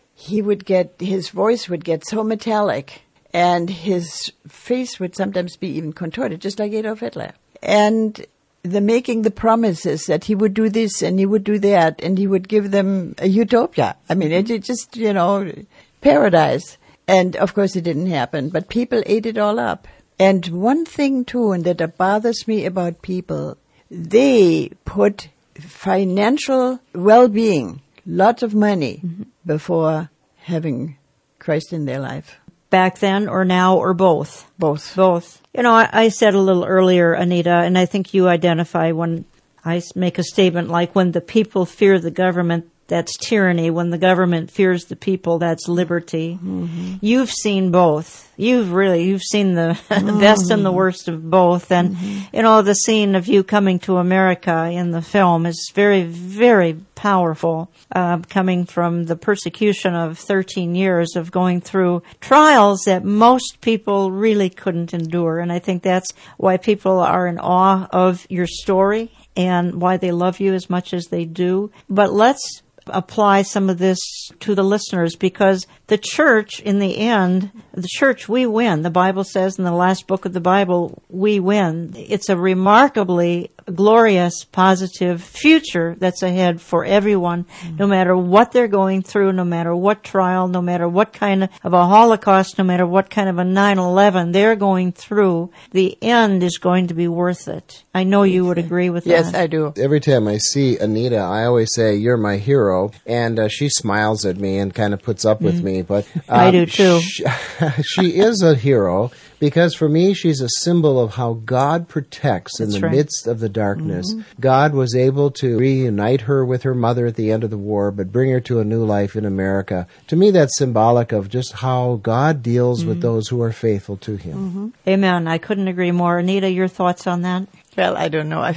His voice would get so metallic, and his face would sometimes be even contorted, just like Adolf Hitler. And making the promises that he would do this and he would do that, and he would give them a utopia. I mean, it just, paradise. And of course it didn't happen, but people ate it all up. And one thing too, and that bothers me about people, they put financial well-being, lots of money, before having Christ in their life. Back then or now or both? Both. Both. I said a little earlier, Anita, and I think you identify when I make a statement like when the people fear the government, that's tyranny. When the government fears the people, that's liberty. Mm-hmm. You've seen both. You've seen the best and the worst of both. And, the scene of you coming to America in the film is very, very powerful, coming from the persecution of 13 years of going through trials that most people really couldn't endure. And I think that's why people are in awe of your story and why they love you as much as they do. But let's apply some of this to the listeners, because the church, in the end, we win. The Bible says in the last book of the Bible, we win. It's a remarkably glorious, positive future that's ahead for everyone, no matter what they're going through, no matter what trial, no matter what kind of a Holocaust, no matter what kind of a 9/11 they're going through. The end is going to be worth it. I know you would agree with that. Yes, I do. Every time I see Anita, I always say, "You're my hero," and she smiles at me and kind of puts up with me. But I do too. She is a hero, because for me, she's a symbol of how God protects in the midst of the darkness. God was able to reunite her with her mother at the end of the war, but bring her to a new life in America. To me, that's symbolic of just how God deals with those who are faithful to Him. Amen. I couldn't agree more. Anita, your thoughts on that? Well, I don't know.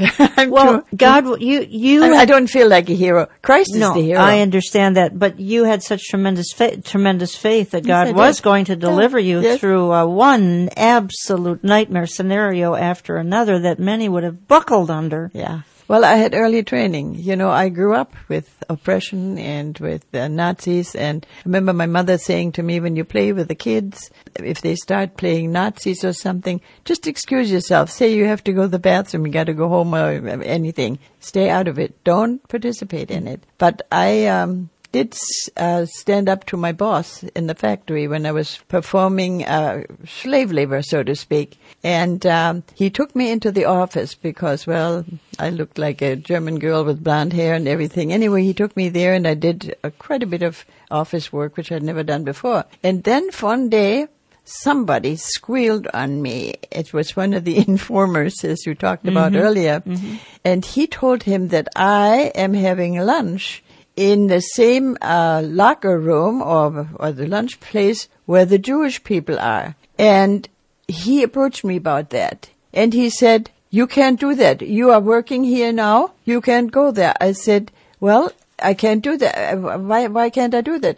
God, you. I don't feel like a hero. Christ is the hero. I understand that, but you had such tremendous faith that God was going to deliver you through one absolute nightmare scenario after another that many would have buckled under. Yeah. Well, I had early training. I grew up with oppression and with Nazis. And I remember my mother saying to me, when you play with the kids, if they start playing Nazis or something, just excuse yourself. Say you have to go to the bathroom, you got to go home or anything. Stay out of it. Don't participate in it. But I did stand up to my boss in the factory when I was performing slave labor, so to speak. And he took me into the office because, well, I looked like a German girl with blonde hair and everything. Anyway, he took me there, and I did quite a bit of office work, which I'd never done before. And then one day, somebody squealed on me. It was one of the informers, as you talked about earlier. And he told him that I am having lunch in the same locker room or the lunch place where the Jewish people are. And he approached me about that. And he said, "You can't do that. You are working here now. You can't go there." I said, "Well, I can't do that. Why can't I do that?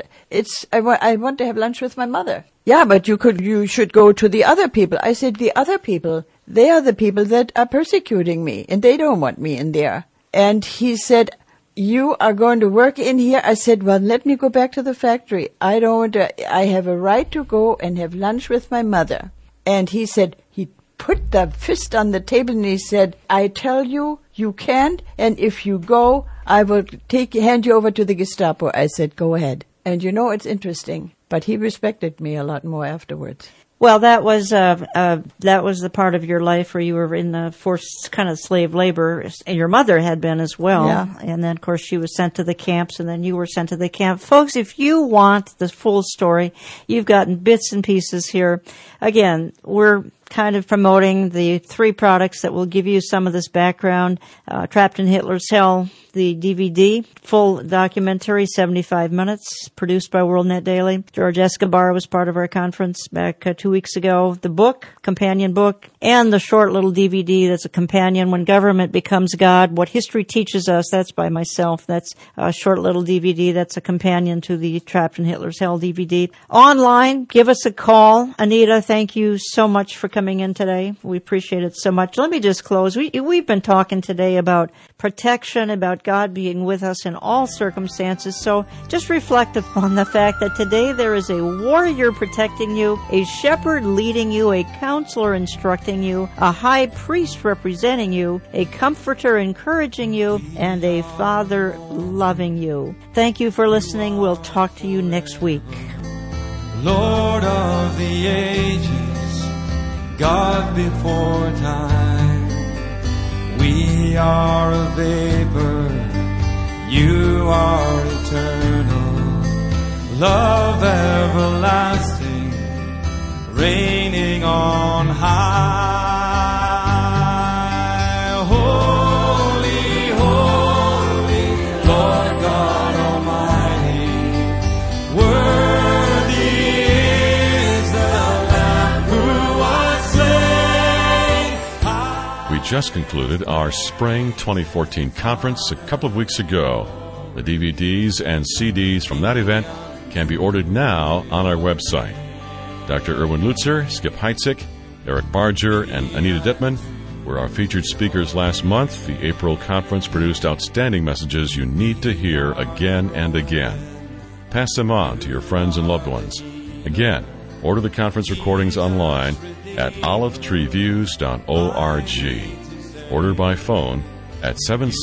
I want to have lunch with my mother." "Yeah, but you should go to the other people." I said, "The other people, they are the people that are persecuting me, and they don't want me in there." And he said, "You are going to work in here?" I said, "Well, let me go back to the factory. I have a right to go and have lunch with my mother." And he said, he put the fist on the table and he said, "I tell you, you can't, and if you go, I will hand you over to the Gestapo." I said, "Go ahead." And it's interesting, but he respected me a lot more afterwards. Well, that was the part of your life where you were in the forced kind of slave labor, and your mother had been as well. Yeah. And then, of course, she was sent to the camps, and then you were sent to the camp. Folks, if you want the full story, you've gotten bits and pieces here. Again, we're kind of promoting the 3 products that will give you some of this background. Trapped in Hitler's Hell, the DVD, full documentary, 75 minutes, produced by WorldNet Daily. George Escobar was part of our conference back 2 weeks ago. The book, companion book, and the short little DVD that's a companion, When Government Becomes God, What History Teaches Us. That's by myself. That's a short little DVD that's a companion to the Trapped in Hitler's Hell DVD. Online, give us a call. Anita, thank you so much for coming in today. We appreciate it so much. Let me just close. We've been talking today about protection, about God being with us in all circumstances. So just reflect upon the fact that today there is a warrior protecting you, a shepherd leading you, a counselor instructing you, a high priest representing you, a comforter encouraging you, and a father loving you. Thank you for listening. We'll talk to you next week. Lord of the ages, God before time, we are a vapor, you are eternal, love everlasting, reigning on high. Holy, holy, Lord God Almighty, worthy is the Lamb who was slain. We just concluded our Spring 2014 conference a couple of weeks ago. The DVDs and CDs from that event can be ordered now on our website. Dr. Erwin Lutzer, Skip Heitzig, Eric Barger, and Anita Dittman were our featured speakers last month. The April conference produced outstanding messages you need to hear again and again. Pass them on to your friends and loved ones. Again, order the conference recordings online at olivetreeviews.org. Order by phone at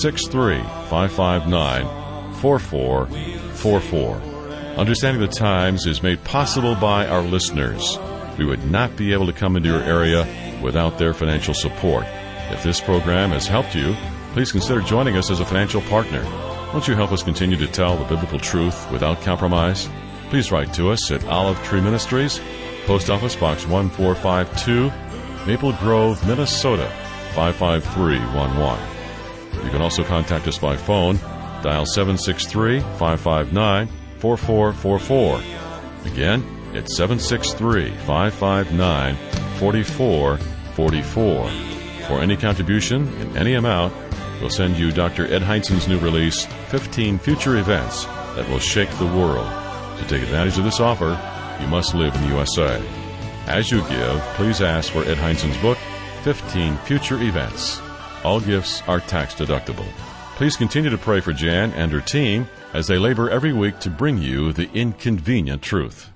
763-559-4444. Understanding the Times is made possible by our listeners. We would not be able to come into your area without their financial support. If this program has helped you, please consider joining us as a financial partner. Won't you help us continue to tell the biblical truth without compromise? Please write to us at Olive Tree Ministries, Post Office Box 1452, Maple Grove, Minnesota 55311. You can also contact us by phone. Dial 763-559-4444. Again, it's 763-559-4444. For any contribution in any amount, we'll send you Dr. Ed Heinzen's new release, 15 Future Events That Will Shake the World. To take advantage of this offer, you must live in the USA. As you give, please ask for Ed Heinzen's book, 15 Future Events. All gifts are tax deductible. Please continue to pray for Jan and her team as they labor every week to bring you the inconvenient truth.